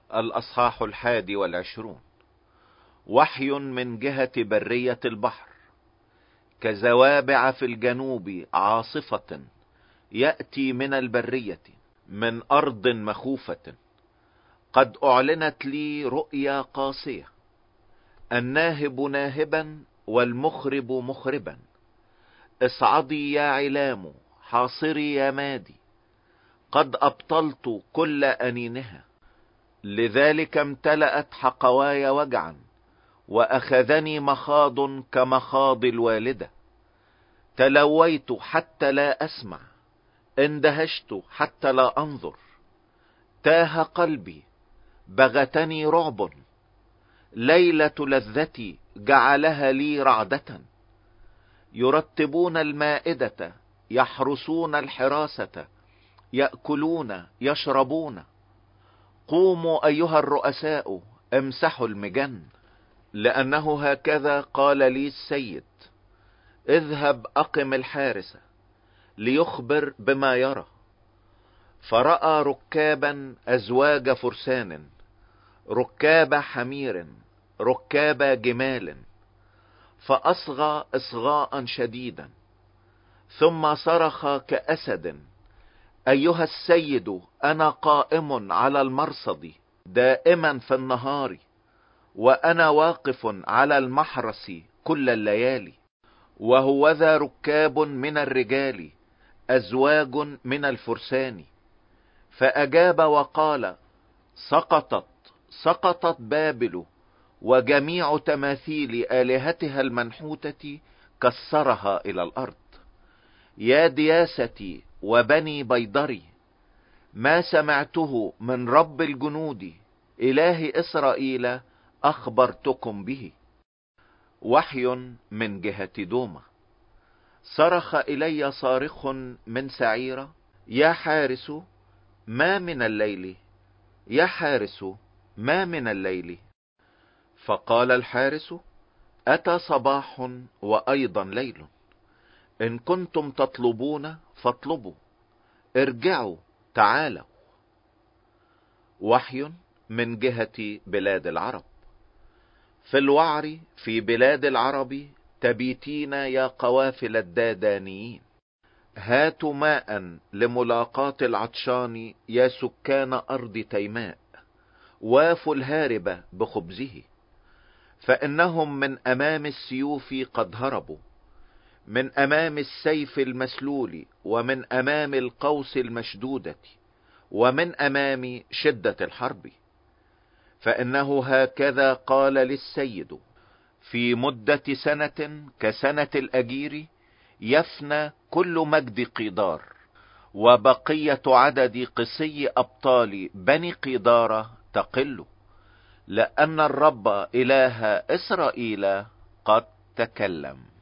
الأصحاح 21. وحي من جهة برية البحر، كزوابع في الجنوب عاصفة يأتي من البرية، من أرض مخوفة. قد أعلنت لي رؤيا قاسية، الناهب ناهبا والمخرب مخربا. اصعدي يا علام، حاصري يا مادي، قد أبطلت كل أنينها. لذلك امتلأت حقواي وجعا، وأخذني مخاض كمخاض الوالدة. تلويت حتى لا أسمع، اندهشت حتى لا أنظر. تاه قلبي، بغتني رعب. ليلة لذتي جعلها لي رعدة. يرتبون المائدة، يحرسون الحراسة، يأكلون يشربون. قوموا أيها الرؤساء، امسحوا المجن، لأنه هكذا قال لي السيد: اذهب أقم الحارس ليخبر بما يرى. فرأى ركابا أزواج فرسان، ركاب حمير، ركاب جمال. فأصغى إصغاء شديدا، ثم صرخ كأسد: أيها السيد، أنا قائم على المرصد دائما في النهار، وأنا واقف على المحرس كل الليالي. وهوذا ركاب من الرجال، أزواج من الفرسان. فأجاب وقال: سقطت بابل، وجميع تماثيل آلهتها المنحوتة كسرها إلى الأرض. يا دياستي وبني بيضري، ما سمعته من رب الجنود إله إسرائيل أخبرتكم به. وحي من جهة دومة. صرخ إلي صارخ من سعيرة: يا حارس، ما من الليل؟ يا حارس، ما من الليل؟ فقال الحارس: أتى صباح وأيضا ليل. إن كنتم تطلبون فاطلبوا، ارجعوا تعالوا. وحي من جهة بلاد العرب. في الوعر في بلاد العرب تبيتين يا قوافل الدادانيين. هاتوا ماء لملاقاة العطشان يا سكان أرض تيماء، وافوا الهارب بخبزه. فإنهم من أمام السيوف قد هربوا، من أمام السيف المسلول، ومن أمام القوس المشدودة، ومن أمام شدة الحرب. فإنه هكذا قال للسيد: في مدة سنة كسنة الأجير يفنى كل مجد قيدار، وبقية عدد قسي أبطال بني قيدار تقل، لأن الرب إله إسرائيل قد تكلم.